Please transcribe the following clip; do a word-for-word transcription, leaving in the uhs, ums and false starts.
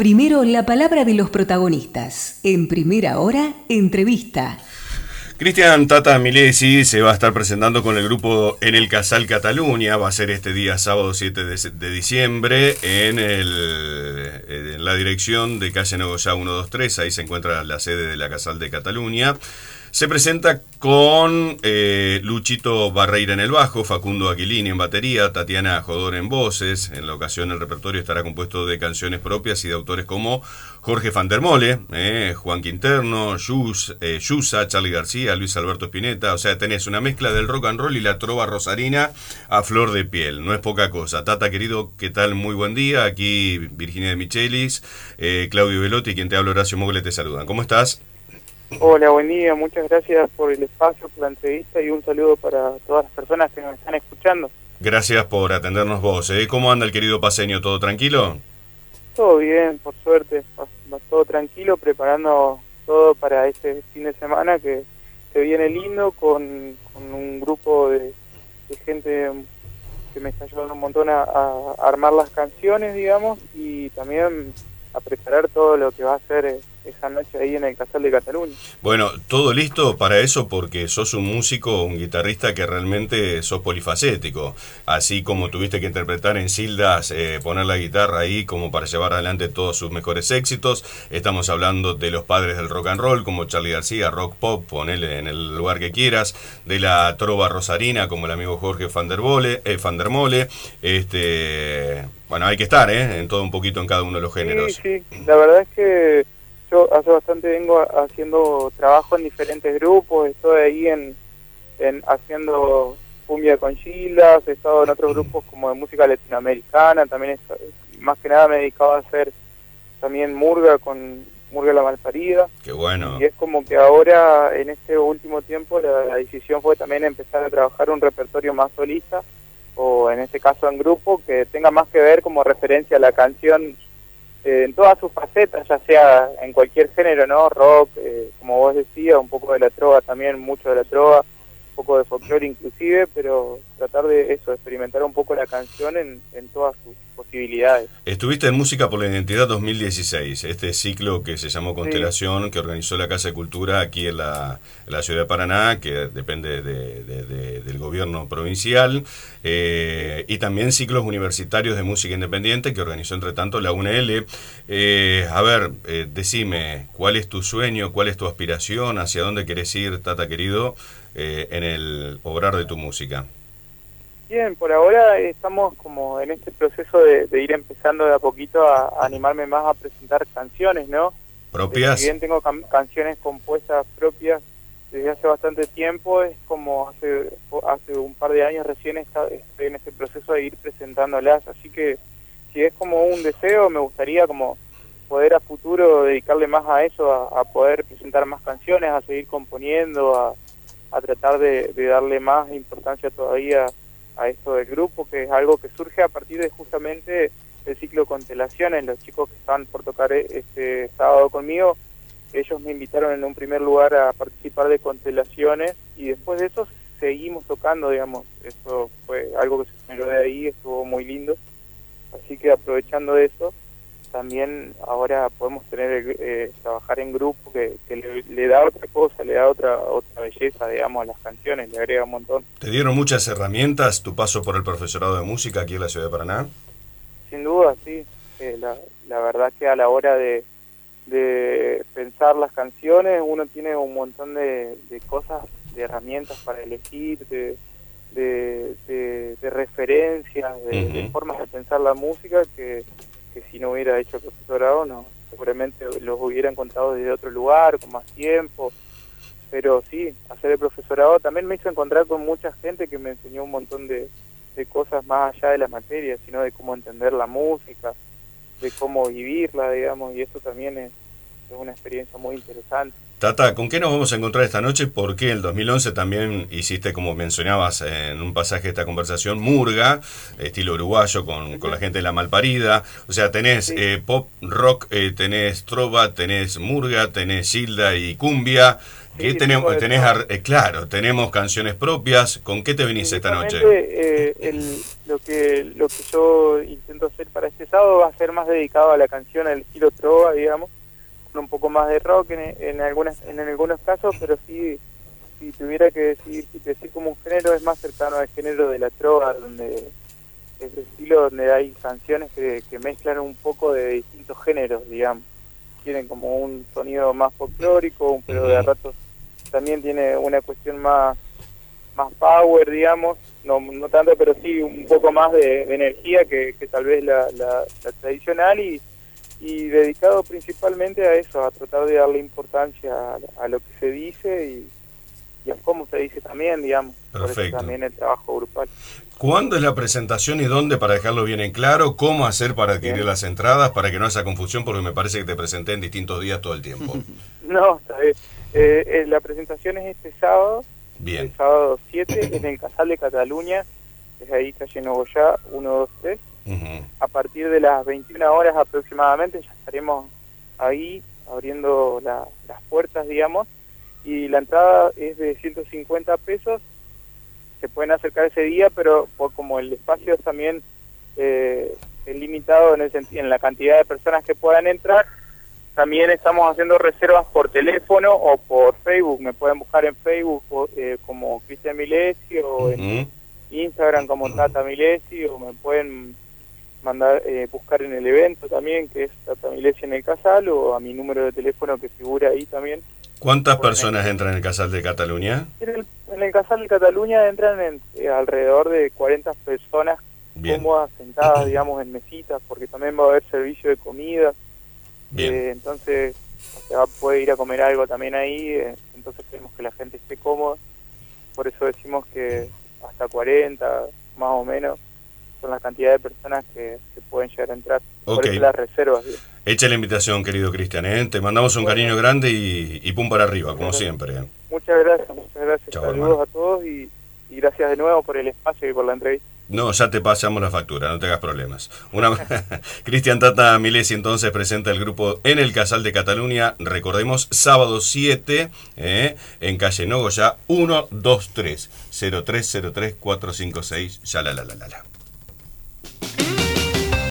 Primero, la palabra de los protagonistas. En primera hora, entrevista. Cristian Tata Milesi se va a estar presentando con el grupo en el Casal Cataluña. Va a ser este día sábado siete de diciembre en, el, en la dirección de calle Nogoyá ciento veintitrés. Ahí se encuentra la sede de la Casal de Cataluña. Se presenta con eh, Luchito Barreira en el bajo, Facundo Aquilini en batería, Tatiana Jodor en voces. En la ocasión el repertorio estará compuesto de canciones propias y de autores como Jorge Van der Mole, eh, Juan Quinterno, Yus, eh, Yusa, Charly García, Luis Alberto Spinetta. O sea, tenés una mezcla del rock and roll y la trova rosarina a flor de piel. No es poca cosa. Tata, querido, ¿qué tal? Muy buen día. Aquí Virginia de Michelis, eh, Claudio Velotti y quien te habla, Horacio Mogle, te saludan. ¿Cómo estás? Hola, buen día, muchas gracias por el espacio, por la entrevista y un saludo para todas las personas que nos están escuchando. Gracias por atendernos vos. ¿eh? ¿Cómo anda el querido paseño? ¿Todo tranquilo? Todo bien, por suerte, va todo tranquilo, preparando todo para este fin de semana que se viene lindo con, con un grupo de, de gente que me está ayudando un montón a, a armar las canciones, digamos, y también a preparar todo lo que va a ser esa noche ahí en el Casal de Cataluña. Bueno, todo listo para eso porque sos un músico, un guitarrista que realmente sos polifacético. Así como tuviste que interpretar en Sildas, eh, poner la guitarra ahí como para llevar adelante todos sus mejores éxitos. Estamos hablando de los padres del rock and roll como Charly García, rock pop, ponele en el lugar que quieras. De la trova rosarina como el amigo Jorge Van der Mole, eh, Van der Mole. Este, bueno, hay que estar, ¿eh? En todo un poquito en cada uno de los géneros. Sí, sí, la verdad es que yo hace bastante vengo haciendo trabajo en diferentes grupos, estoy ahí en, en haciendo cumbia con Gildas, he estado en otros grupos como de música latinoamericana, también está, más que nada me he dedicado a hacer también murga con Murga La Malparida. Qué bueno. Y es como que ahora, en este último tiempo, la, la decisión fue también empezar a trabajar un repertorio más solista, o en este caso en grupo, que tenga más que ver como referencia a la canción Eh, en todas sus facetas, ya sea en cualquier género, ¿no? Rock, eh, como vos decías, un poco de la trova también, mucho de la trova, un poco de folclore inclusive, pero tratar de eso, experimentar un poco la canción en, en todas sus posibilidades. Estuviste en Música por la Identidad dos mil dieciséis, este ciclo que se llamó Constelación, sí, que organizó la Casa de Cultura aquí en la, en la ciudad de Paraná, que depende de, de, de, del gobierno provincial, eh, y también ciclos universitarios de música independiente que organizó entre tanto la U N L. Eh, a ver, eh, decime, ¿cuál es tu sueño, cuál es tu aspiración, hacia dónde querés ir, Tata querido, eh, en el obrar de tu música? Bien, por ahora estamos como en este proceso de, de ir empezando de a poquito a, a animarme más a presentar canciones, ¿no? ¿Propias? Si bien tengo can canciones compuestas propias desde hace bastante tiempo, es como hace hace un par de años recién está, estoy en este proceso de ir presentándolas, así que si es como un deseo, me gustaría como poder a futuro dedicarle más a eso, a, a poder presentar más canciones, a seguir componiendo, a, a tratar de, de darle más importancia todavía a esto del grupo, que es algo que surge a partir de justamente el ciclo Constelaciones. Los chicos que están por tocar este sábado conmigo, ellos me invitaron en un primer lugar a participar de Constelaciones y después de eso seguimos tocando, digamos. Eso fue algo que se generó de ahí, estuvo muy lindo, así que aprovechando de eso también ahora podemos tener eh, trabajar en grupo que, que le, le da otra cosa, le da otra otra belleza, digamos, a las canciones, le agrega un montón. ¿Te dieron muchas herramientas tu paso por el profesorado de música aquí en la ciudad de Paraná? Sin duda, sí. Eh, la, la verdad que a la hora de, de pensar las canciones uno tiene un montón de, de cosas, de herramientas para elegir, de, de, de, de referencias, de, uh-huh. de formas de pensar la música que que si no hubiera hecho profesorado, no, seguramente los hubiera encontrado desde otro lugar, con más tiempo, pero sí, hacer el profesorado también me hizo encontrar con mucha gente que me enseñó un montón de, de cosas más allá de la materia, sino de cómo entender la música, de cómo vivirla, digamos, y eso también es, es una experiencia muy interesante. Tata, ¿con qué nos vamos a encontrar esta noche? Porque el dos mil once también hiciste, como mencionabas en un pasaje de esta conversación, murga, estilo uruguayo, con, con la gente de La Malparida. O sea, tenés sí. eh, pop, rock, eh, tenés trova, tenés murga, tenés gilda y cumbia. ¿Qué sí, tenemos? Tenés, eh, claro, tenemos canciones propias. ¿Con qué te venís esta noche? Eh, el, lo que lo que yo intento hacer para este sábado va a ser más dedicado a la canción, al estilo trova, digamos, un poco más de rock en, en algunas en algunos casos, pero sí, si tuviera que decir, decir como un género, es más cercano al género de la trova, donde es el estilo donde hay canciones que, que mezclan un poco de distintos géneros, digamos. Tienen como un sonido más folclórico, pero de a ratos también tiene una cuestión más más power, digamos, no no tanto, pero sí un poco más de, de energía que, que tal vez la, la, la tradicional, y y dedicado principalmente a eso, a tratar de darle importancia a, a lo que se dice y, y a cómo se dice también, digamos. Perfecto. Por eso también el trabajo grupal. ¿Cuándo es la presentación y dónde, para dejarlo bien en claro? ¿Cómo hacer para adquirir bien. las entradas, para que no haya confusión? Porque me parece que te presenté en distintos días todo el tiempo. No, está bien. Eh, eh, la presentación es este sábado, bien. el sábado siete, en el Casal de Cataluña, es ahí calle Nogoyá, uno dos tres. Uh-huh. A partir de las veintiuna horas aproximadamente ya estaremos ahí abriendo la, las puertas, digamos, y la entrada es de ciento cincuenta pesos. Se pueden acercar ese día, pero por como el espacio es también eh, es limitado en, el, en la cantidad de personas que puedan entrar, también estamos haciendo reservas por teléfono o por Facebook. Me pueden buscar en Facebook eh, como Cristian Milesi, o uh-huh. en Instagram como Tata Milesi, o me pueden mandar eh, buscar en el evento también, que es Tata Milesi en el Casal, o a mi número de teléfono que figura ahí también. ¿Cuántas personas entran en el Casal de Cataluña? En el, en el Casal de Cataluña entran en, eh, alrededor de cuarenta personas. Bien. Cómodas, sentadas, digamos, en mesitas, porque también va a haber servicio de comida. Bien. Eh, entonces se va a poder ir a comer algo también ahí, eh, entonces queremos que la gente esté cómoda. Por eso decimos que hasta cuarenta, más o menos, son la cantidad de personas que, que pueden llegar a entrar. Okay. Por eso las reservas. ¿Sí? Echa la invitación, querido Cristian, ¿eh? Te mandamos un bueno. cariño grande y, y pum para arriba, como siempre. ¿eh? Muchas gracias, muchas gracias. Chau, Saludos hermano. a todos y, y gracias de nuevo por el espacio y por la entrevista. No, ya te pasamos la factura, no te hagas problemas. Una Cristian Tata Milesi entonces presenta el grupo en el Casal de Cataluña, recordemos, sábado siete, eh, en calle Nogoyá, uno dos tres, cero tres cero tres cuatro cinco seis, ya la la la la la.